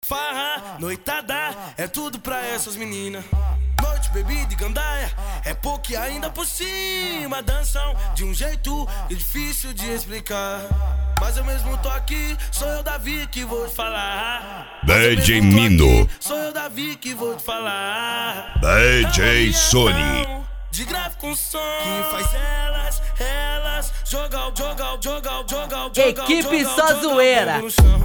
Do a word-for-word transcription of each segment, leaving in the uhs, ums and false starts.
farra, noitada, é tudo pra essas meninas. Noite, bebida e gandaia, é pouco e ainda por cima. Dançam de um jeito difícil de explicar. Mas eu mesmo tô aqui, sou eu Davi que vou te falar. D J Mino, sou eu Davi que vou te falar. D J Sony, de grave com som que faz elas, elas jogar, jogar, jogar, jogar, jogar. Equipe só zoeira.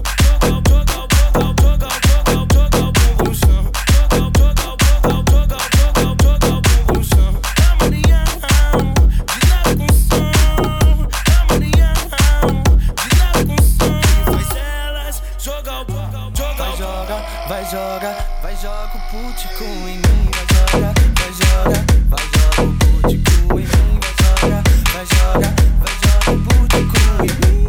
Vai joga, vai joga o putico em mim, vai joga, vai joga, vai joga o putico em mim, vai joga, vai joga, vai joga o putico em mim.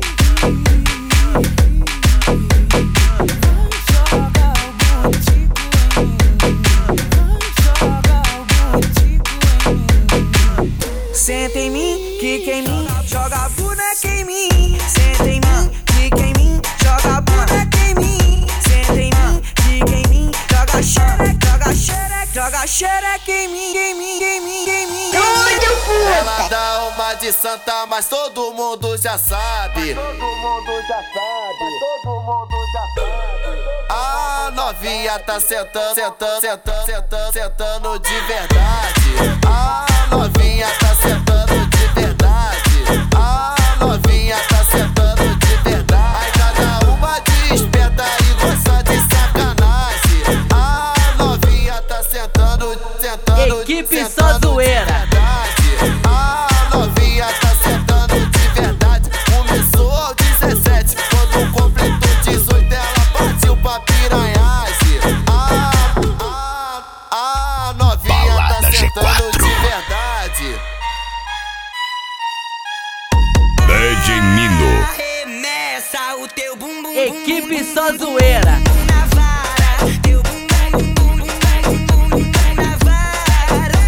Vai jogar o putico em mim, vai jogar o putico em mim. Senta em mim, quica em mim, joga a boneca em mim. Senta em mim, quica em mim, joga a boneca em mim. Senta em mim, quica em mim, joga xereca, joga xereca, joga xereca em mim, em mim, em mim, em mim. Ela dá uma de santa, mas todo mundo já sabe. Todo mundo já sabe, todo mundo já sabe. A novinha tá sentando, sentando, sentando, sentando, sentando de verdade. A novinha tá sentando de verdade. A novinha tá sentando de verdade. Aí cada uma de esperta e gosta de sacanagem. A novinha tá sentando, sentando, Equipe sentando só zoeira. A novinha tá sentando de verdade. Começou aos dezessete, quando completou dezoito ela partiu pra piranhagem. A, a, a novinha Balada tá G sentando quatro. de verdade. D J Mino, Arremessa o teu bumbum. Equipe só zoeira. Na vara, teu bumbum, bumbum, bumbum, bumbum na vara.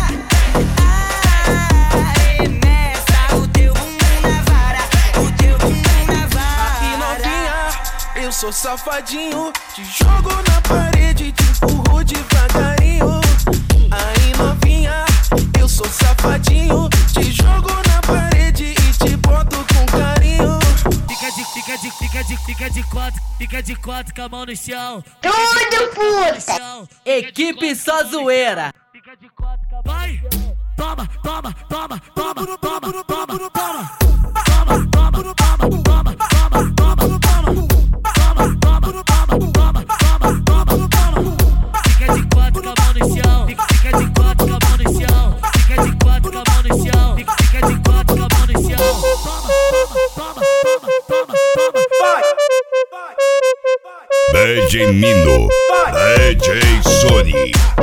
Arremessa o teu bumbum na vara, o teu bumbum na vara. Aqui novinha, eu sou safadinho, te jogo na parede, te empurro devagarinho. Aí novinha, eu sou safadinho, te jogo na parede e te boto com carinho. Fica de, fica de, fica de, fica de quatro, fica de quatro com a mão no chão. Tudo puta. Equipe só zoeira. Fica de quatro com a mão. Vai! Toma, toma, toma, toma, toma, toma, toma, toma. Toma, toma, toma, toma, toma, toma, toma. Toma, toma, toma, toma, toma, toma, toma. Fica de quatro com a mão no chão. Fica de quatro com a mão no chão. Fica de quatro com a mão no chão. Fica de quatro com a mão no chão. Toma, toma, toma, toma, toma, toma. Vai! D J Mino, D J Sony.